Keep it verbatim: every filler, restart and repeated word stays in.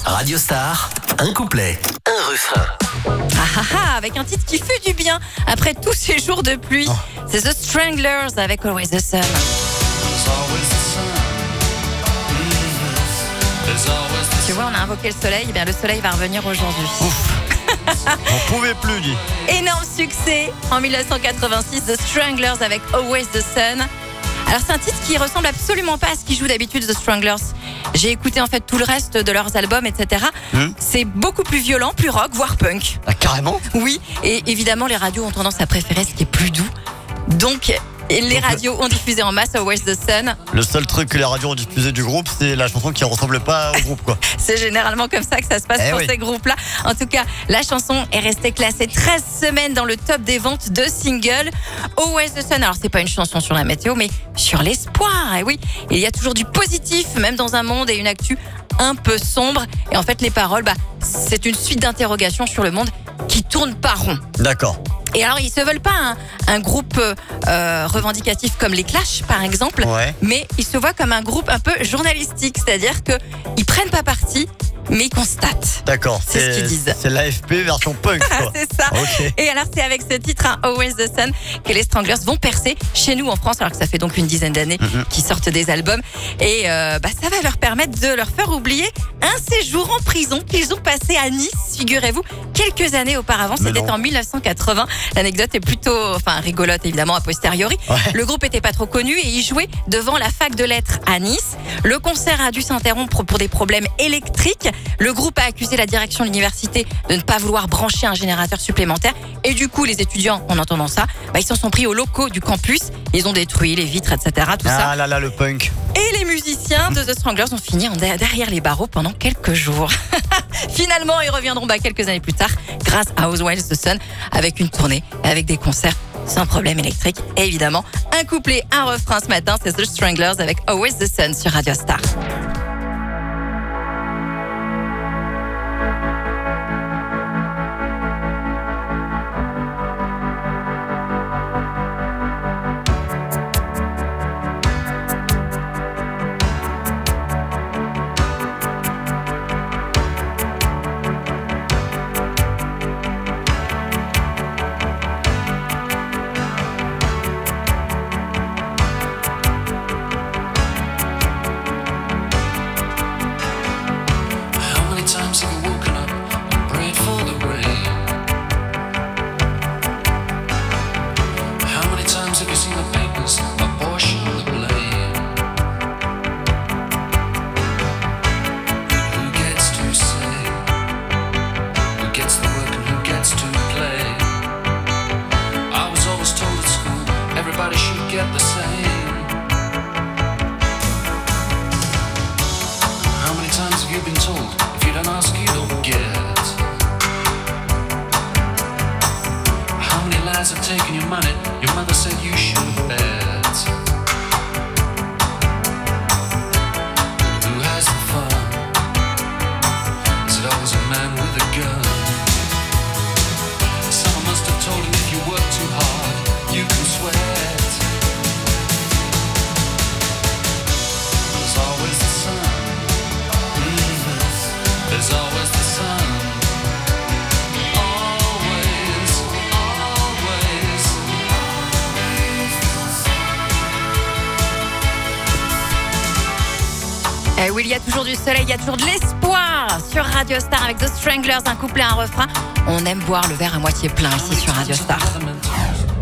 Radio Star, un couplet, un refrain. Ah ah ah, avec un titre qui fait du bien après tous ces jours de pluie. Oh. C'est The Stranglers avec Always the Sun. Tu vois, on a invoqué le soleil, et bien le soleil va revenir aujourd'hui. J'en pouvais plus, dit. Énorme succès en dix-neuf cent quatre-vingt-six, The Stranglers avec Always the Sun. Alors c'est un titre qui ressemble absolument pas à ce qu'ils jouent d'habitude, The Stranglers. J'ai écouté en fait tout le reste de leurs albums, et cetera. Mmh. C'est beaucoup plus violent, plus rock, voire punk. Ah, carrément. Oui, et évidemment les radios ont tendance à préférer ce qui est plus doux. Donc les radios ont diffusé en masse Always the Sun. Le seul truc que les radios ont diffusé du groupe, c'est la chanson qui ressemble pas au groupe, quoi. C'est généralement comme ça que ça se passe Eh pour oui. ces groupes-là. En tout cas, la chanson est restée classée treize semaines dans le top des ventes de singles. Always the Sun, alors c'est pas une chanson sur la météo, mais sur l'espoir. Et oui, il y a toujours du positif, même dans un monde et une actu un peu sombre. Et en fait, les paroles, bah, c'est une suite d'interrogations sur le monde qui tourne pas rond. D'accord. Et alors, ils se veulent pas un, un groupe euh, revendicatif comme les Clash, par exemple, Ouais. mais ils se voient comme un groupe un peu journalistique, c'est-à-dire que ils prennent pas parti, mais ils constatent. D'accord. C'est ce qu'ils disent. C'est l'A F P version punk, quoi. C'est ça. Ok. Et alors, c'est avec ce titre, hein, Always the Sun, que les Stranglers vont percer chez nous en France, alors que ça fait donc une dizaine d'années Mhm. qu'ils sortent des albums. Et euh, bah, ça va leur permettre de leur faire oublier un séjour en prison qu'ils ont passé à Nice, figurez-vous, quelques années auparavant. Mais C'était non. en dix-neuf cent quatre-vingts. L'anecdote est plutôt, enfin, rigolote, évidemment, a posteriori. Ouais. Le groupe était pas trop connu et il jouait devant la fac de lettres à Nice. Le concert a dû s'interrompre pour des problèmes électriques. Le groupe a accusé la direction de l'université de ne pas vouloir brancher un générateur supplémentaire. Et du coup, les étudiants, en entendant ça, bah, ils s'en sont pris aux locaux du campus. Ils ont détruit les vitres, et cetera. Tout ça. Ah là là, le punk. Et les musiciens de The Stranglers ont fini en de- derrière les barreaux pendant quelques jours. Finalement, ils reviendront bah, quelques années plus tard grâce à Always the Sun avec une tournée, avec des concerts sans problème électrique. Et évidemment, un couplet, un refrain ce matin, c'est The Stranglers avec Always the Sun sur Radio Star. How many times have you woken up and prayed for the rain? How many times have you seen the papers apportion the blame? Who gets to say? Who gets the work and who gets to play? I was always told at school everybody should get the same. How many times have you been told if you don't ask you don't get? How many lies have taken your money? Your mother said you should bet. Who has the fun? Is it always a man with a gun? Someone must have told him if you work too hard, you can sweat. There's always the sun. There's always the sun. Always, always. Eh oui, il y a toujours du soleil, il y a toujours de l'espoir sur Radio Star avec The Stranglers, un couplet, un refrain. On aime boire le verre à moitié plein ici sur Radio Star. Elementals.